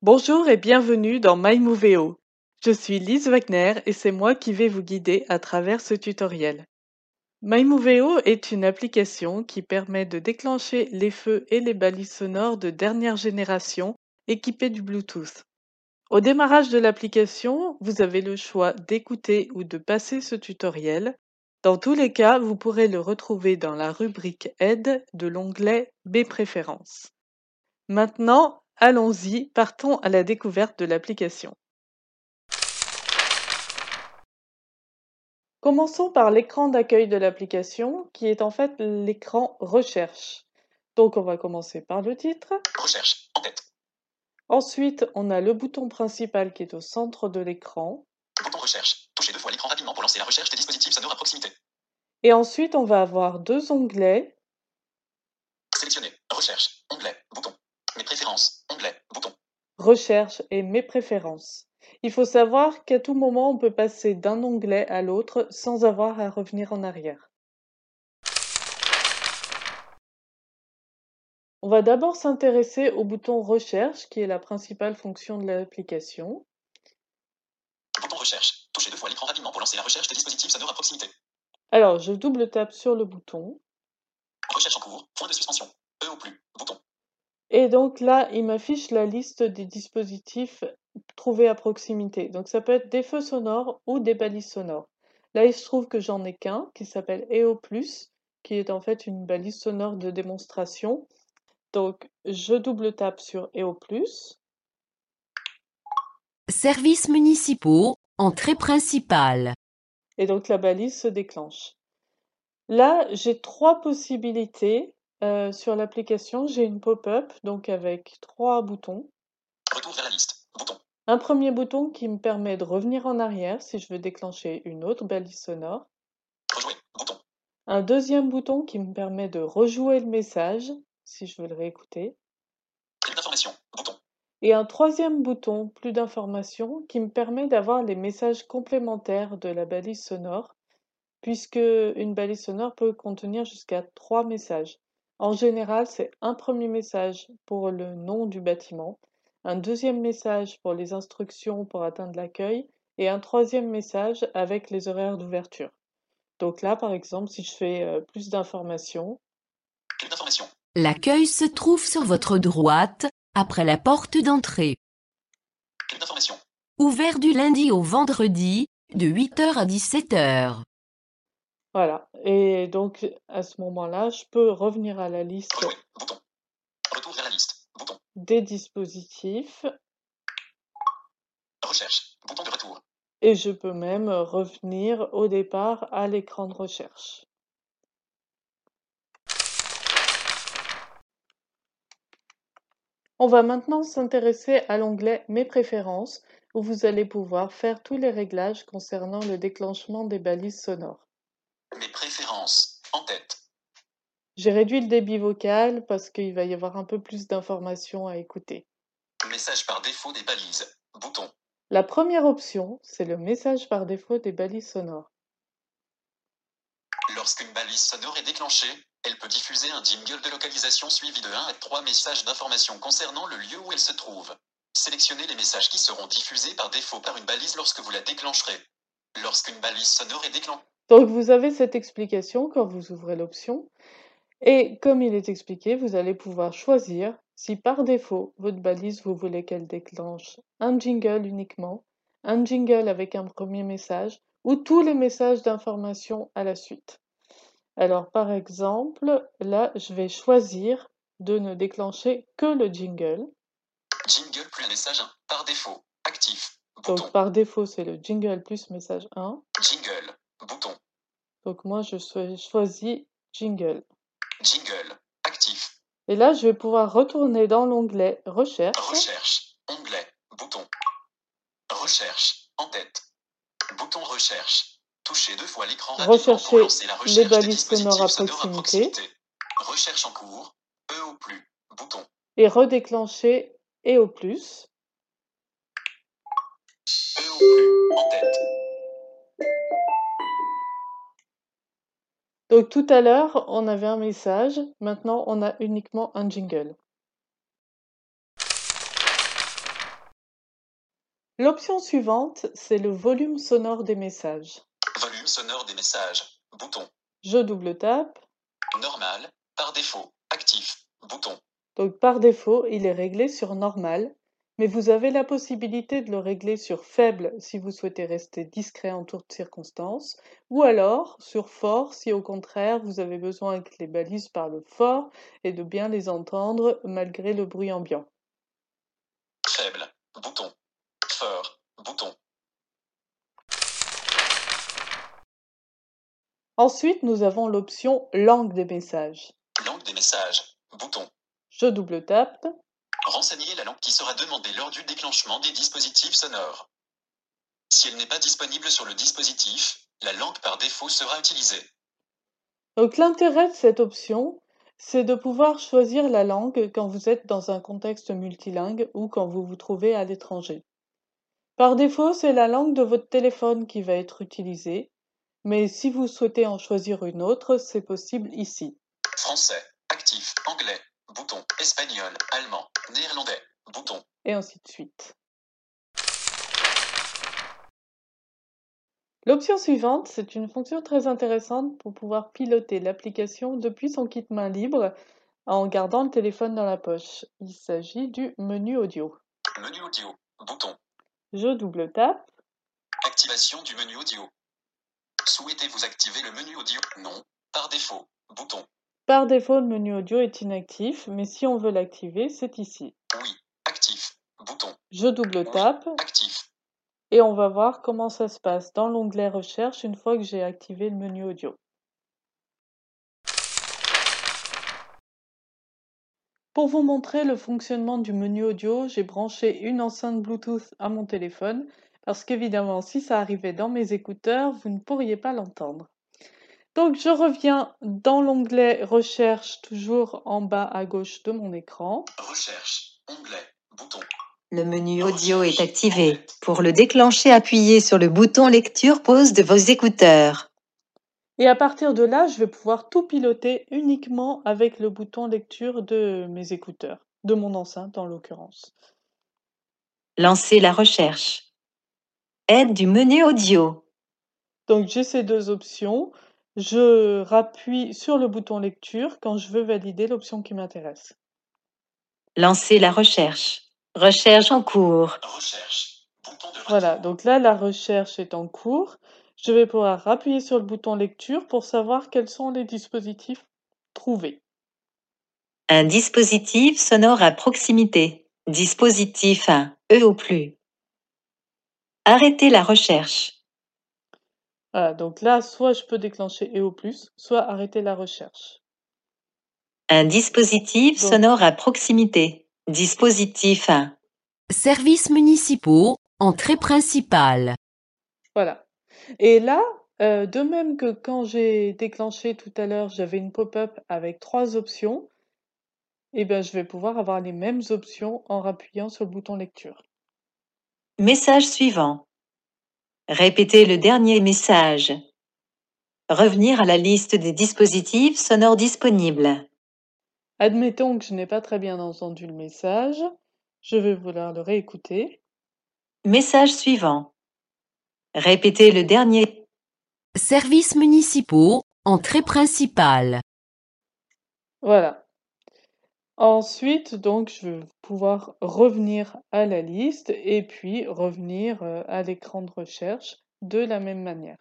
Bonjour et bienvenue dans MyMoveo. Je suis Lise Wagner et c'est moi qui vais vous guider à travers ce tutoriel. MyMoveo est une application qui permet de déclencher les feux et les balises sonores de dernière génération équipées du Bluetooth. Au démarrage de l'application, vous avez le choix d'écouter ou de passer ce tutoriel. Dans tous les cas, vous pourrez le retrouver dans la rubrique Aide de l'onglet Mes préférences. Maintenant, allons-y, partons à la découverte de l'application. Commençons par l'écran d'accueil de l'application, qui est en fait l'écran Recherche. Donc on va commencer par le titre. Recherche, en tête. Ensuite, on a le bouton principal qui est au centre de l'écran. Bouton recherche. Touchez 2 fois l'écran rapidement pour lancer la recherche des dispositifs sonores à proximité. Et ensuite, on va avoir deux onglets. Sélectionner. Recherche. Onglet. Bouton. Mes préférences. Onglet. Bouton. Recherche et mes préférences. Il faut savoir qu'à tout moment, on peut passer d'un onglet à l'autre sans avoir à revenir en arrière. On va d'abord s'intéresser au bouton Recherche, qui est la principale fonction de l'application. Bouton recherche. Touchez 2 fois l'écran rapidement pour lancer la recherche des dispositifs sonores à proximité. Alors, je double-tape sur le bouton. Recherche en cours. Point de suspension. E ou plus. Bouton. Et donc là, il m'affiche la liste des dispositifs trouvés à proximité. Donc ça peut être des feux sonores ou des balises sonores. Là, il se trouve que j'en ai qu'un qui s'appelle EO+, qui est en fait une balise sonore de démonstration. Donc, je double-tape sur EO+. Services municipaux, entrée principale. Et donc la balise se déclenche. Là, j'ai trois possibilités sur l'application. J'ai une pop-up, donc avec trois boutons. Retour vers la liste. Bouton. Un premier bouton qui me permet de revenir en arrière si je veux déclencher une autre balise sonore. Rejouer. Bouton. Un deuxième bouton qui me permet de rejouer le message si je veux le réécouter. Plus d'informations. Bouton. Et un troisième bouton, plus d'informations, qui me permet d'avoir les messages complémentaires de la balise sonore, puisque une balise sonore peut contenir jusqu'à 3 messages. En général, c'est un premier message pour le nom du bâtiment, un deuxième message pour les instructions pour atteindre l'accueil et un troisième message avec les horaires d'ouverture. Donc là, par exemple, si je fais plus d'informations, Plus d'informations. L'accueil se trouve sur votre droite, après la porte d'entrée. Plus d'informations. Ouvert du lundi au vendredi, de 8h à 17h. voilà. Et donc à ce moment-là, je peux revenir à la liste Rejouer. Bouton. Retour vers la liste. Bouton. des dispositifs Recherche. Bouton de retour. et je peux même revenir au départ à l'écran de recherche. On va maintenant s'intéresser à l'onglet Mes préférences, où vous allez pouvoir faire tous les réglages concernant le déclenchement des balises sonores. Mes préférences. En tête. J'ai réduit le débit vocal parce qu'il va y avoir un peu plus d'informations à écouter. Message par défaut des balises. Bouton. La première option, c'est le message par défaut des balises sonores. Lorsqu'une balise sonore est déclenchée, elle peut diffuser un jingle de localisation suivi de 1 à 3 messages d'information concernant le lieu où elle se trouve. Sélectionnez les messages qui seront diffusés par défaut par une balise lorsque vous la déclencherez. Lorsqu'une balise sonore est déclenchée. Donc vous avez cette explication quand vous ouvrez l'option. Et comme il est expliqué, vous allez pouvoir choisir si par défaut, votre balise, vous voulez qu'elle déclenche un jingle uniquement, un jingle avec un premier message ou tous les messages d'information à la suite. Alors par exemple, là, je vais choisir de ne déclencher que le jingle. Jingle plus un message 1. Par défaut. Actif. Donc Bouton. par défaut, c'est le jingle plus message 1. Jingle. Bouton. Donc moi, je choisis jingle. Jingle. Actif. Et là, je vais pouvoir retourner dans l'onglet Recherche. Recherche. Onglet. Bouton. Recherche. En tête. Bouton recherche. Touchez 2 fois l'écran rapidement pour Rechercher lancer la les recherche des balises sonores dispositifs à sonores à proximité proximité. Recherche en cours. E ou plus. Bouton. et redéclencher et au plus. E ou plus. En tête. Donc tout à l'heure, on avait un message, maintenant on a uniquement un jingle. L'option suivante, c'est le volume sonore des messages. Volume sonore des messages. Bouton. Je double-tape. Normal. Par défaut. Actif. Bouton. Donc par défaut, il est réglé sur normal, mais vous avez la possibilité de le régler sur faible si vous souhaitez rester discret en toutes circonstances, ou alors sur fort si au contraire vous avez besoin que les balises parlent fort et de bien les entendre malgré le bruit ambiant. Faible. Bouton. Fort. Bouton. Ensuite, nous avons l'option langue des messages. Langue des messages. Bouton. Je double-tape. Renseigner la langue qui sera demandée lors du déclenchement des dispositifs sonores. Si elle n'est pas disponible sur le dispositif, la langue par défaut sera utilisée. Donc l'intérêt de cette option, c'est de pouvoir choisir la langue quand vous êtes dans un contexte multilingue ou quand vous vous trouvez à l'étranger. Par défaut, c'est la langue de votre téléphone qui va être utilisée, mais si vous souhaitez en choisir une autre, c'est possible ici. Français. Actif. Anglais. Bouton. Espagnol. Allemand. Néerlandais. Bouton. Et ainsi de suite. L'option suivante, c'est une fonction très intéressante pour pouvoir piloter l'application depuis son kit main libre en gardant le téléphone dans la poche. Il s'agit du menu audio. Menu audio. Bouton. Je double-tape. Activation du menu audio. Souhaitez-vous activer le menu audio? Non. Par défaut. Bouton. Par défaut, le menu audio est inactif, mais si on veut l'activer, c'est ici. Oui. Actif. Bouton. Je double-tape Oui. Actif. et on va voir comment ça se passe dans l'onglet Recherche une fois que j'ai activé le menu audio. Pour vous montrer le fonctionnement du menu audio, j'ai branché une enceinte Bluetooth à mon téléphone parce qu'évidemment, si ça arrivait dans mes écouteurs, vous ne pourriez pas l'entendre. Donc, je reviens dans l'onglet Recherche, toujours en bas à gauche de mon écran. Recherche. Onglet. Bouton. Le menu audio est activé. Pour le déclencher, appuyez sur le bouton lecture pause de vos écouteurs. Et à partir de là, je vais pouvoir tout piloter uniquement avec le bouton lecture de mes écouteurs, de mon enceinte en l'occurrence. Lancez la recherche. Aide du menu audio. Donc j'ai ces deux options. Je rappuie sur le bouton lecture quand je veux valider l'option qui m'intéresse. Lancez la recherche. Recherche en cours. Recherche. Bouton de retour. Voilà, donc là la recherche est en cours. Je vais pouvoir appuyer sur le bouton lecture pour savoir quels sont les dispositifs trouvés. Un dispositif sonore à proximité. Dispositif 1. E au plus. Arrêtez la recherche. Voilà, donc là, soit je peux déclencher EO+, soit arrêter la recherche. Un dispositif Donc- sonore à proximité. Dispositif 1. Services municipaux, entrée principale. Voilà. Et là, de même que quand j'ai déclenché tout à l'heure, j'avais une pop-up avec 3 options, et bien je vais pouvoir avoir les mêmes options en appuyant sur le bouton lecture. Message suivant. Répétez le dernier message. Revenir à la liste des dispositifs sonores disponibles. Admettons que je n'ai pas très bien entendu le message, je vais vouloir le réécouter. Message suivant. Répétez le dernier. Services municipaux, entrée principale. Voilà. Ensuite, donc, je vais pouvoir revenir à la liste et puis revenir à l'écran de recherche de la même manière.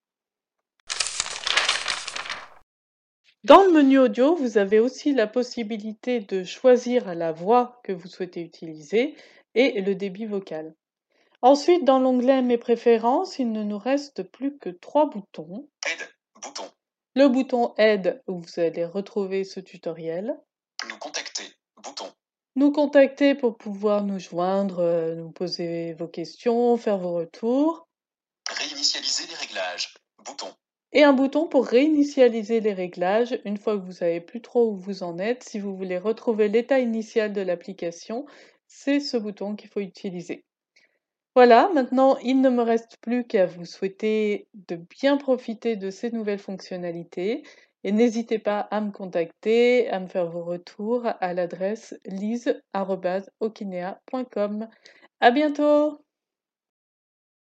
Dans le menu audio, vous avez aussi la possibilité de choisir la voix que vous souhaitez utiliser et le débit vocal. Ensuite, dans l'onglet Mes préférences, il ne nous reste plus que 3 boutons. Aide. Bouton. Le bouton Aide, où vous allez retrouver ce tutoriel. Nous contacter. Bouton. Nous contacter pour pouvoir nous joindre, nous poser vos questions, faire vos retours. Réinitialiser les réglages. Bouton. Et un bouton pour réinitialiser les réglages une fois que vous savez plus trop où vous en êtes. Si vous voulez retrouver l'état initial de l'application, c'est ce bouton qu'il faut utiliser. Voilà, maintenant il ne me reste plus qu'à vous souhaiter de bien profiter de ces nouvelles fonctionnalités et n'hésitez pas à me contacter, à me faire vos retours à l'adresse lise@okinea.com. À bientôt!